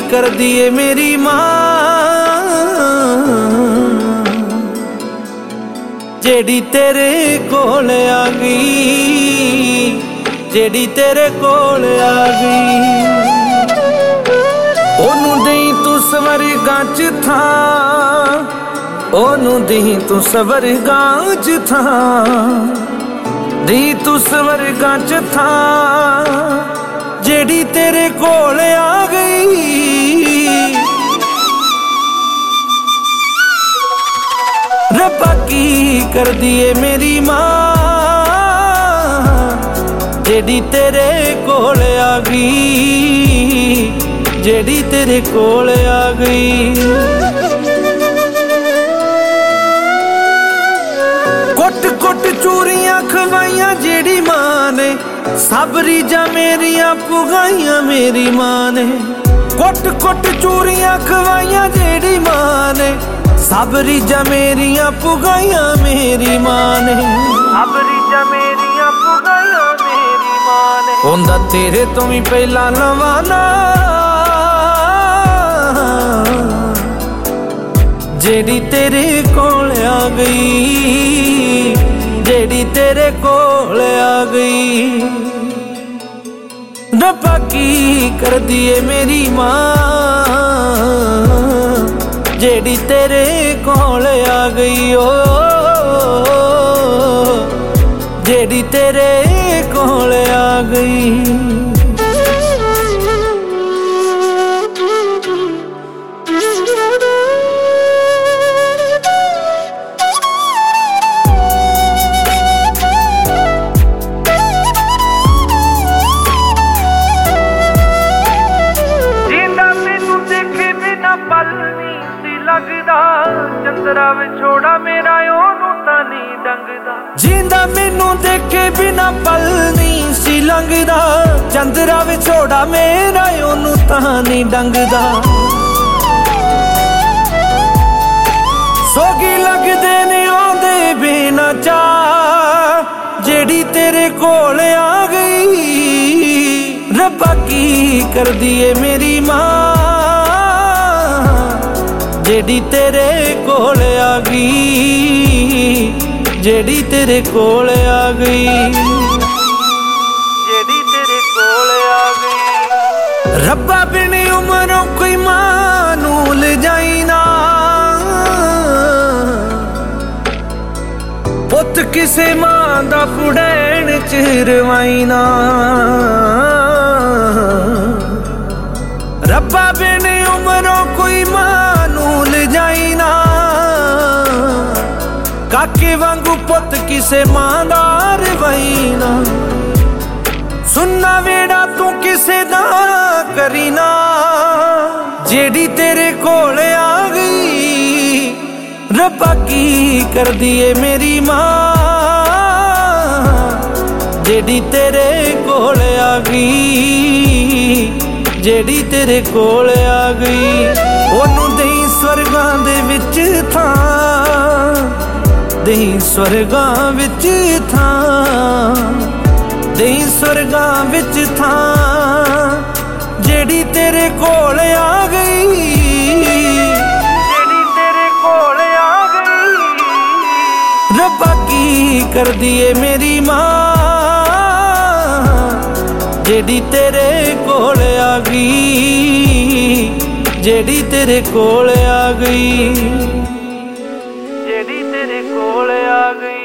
कर दिए मेरी मां जेड़ी तेरे कोल आ गई, जेड़ी तेरे कोल आ गई। ओनू दई तू स्वर्गां च था, ओनू दई तू स्वर्गां च था, दी तू स्वर्गां च था जेड़ी तेरे कोल आ गई। रब्बा की कर दिए मेरी मां जेड़ी तेरे कोल आ गई, जेड़ी तेरे कोल आ गई। कुट कुट चूरियां खवाइयां जेड़ी मां ने, सब रीझां मेरियां पुगाइयां मेरी मां ने। कुट कुट चूरियां खवाइयां जेड़ी मां ने, सब रीझां मेरियां पुगाइयां मेरी मां ने। सब रीझां मेरियां पुगाइयां मेरी मां ने। हुंदा तेरे तो भी पहला लवाना जेड़ी तेरे कोल आ गई, जेड़ी तेरे कोल आ गई। रब्बा की कर दिए मेरी मां जेड़ी तेरे कोल आ गई। ओ जेड़ी तेरे कोल आ गई। लगदा चंद्रा विछोड़ा मेरा ओनू तां नहीं डंगदा। जींदा मैनू देखे बिना पल नहीं सी लंघदा, चंद्रा विछोड़ा मेरा ओनू तां नहीं डंगदा। सोगी लगदे ने आंदे बिना चा जेड़ी तेरे कोल आ गई। रब्बा की कर दिए मेरी मां जेड़ी तेरे कोल आ गई, जेड़ी तेरे कोल आ गई, जेड़ी तेरे कोल आ गई। रब्बा बिन उमरों कोई मानूल जाई ना, पुत किसे मां दा पुड़ैन चिरवाई ना। रब्बा बिन उमरों कोई मानूल जाई ना, काके वांगू पुत किसे मां दा रवाई ना। सुनना वेड़ा तू किसे दा करी ना जेड़ी तेरे कोल आ गई। रब्बा की कर दिए मेरी मां जेड़ी तेरे कोल आ गई, जेड़ी तेरे कोल आ गई। ओनू दई स्वर्गां दे विच थां, दई स्वर्गां विच थां, दई स्वर्गां विच थां जेड़ी तेरे कोल आ गई, जेड़ी तेरे कोल आ गई। रब्बा की कर दिए मेरी मां जेड़ी तेरे कोल आ गई, जेड़ी तेरे कोल आ गई, जेड़ी तेरे कोल आ गई।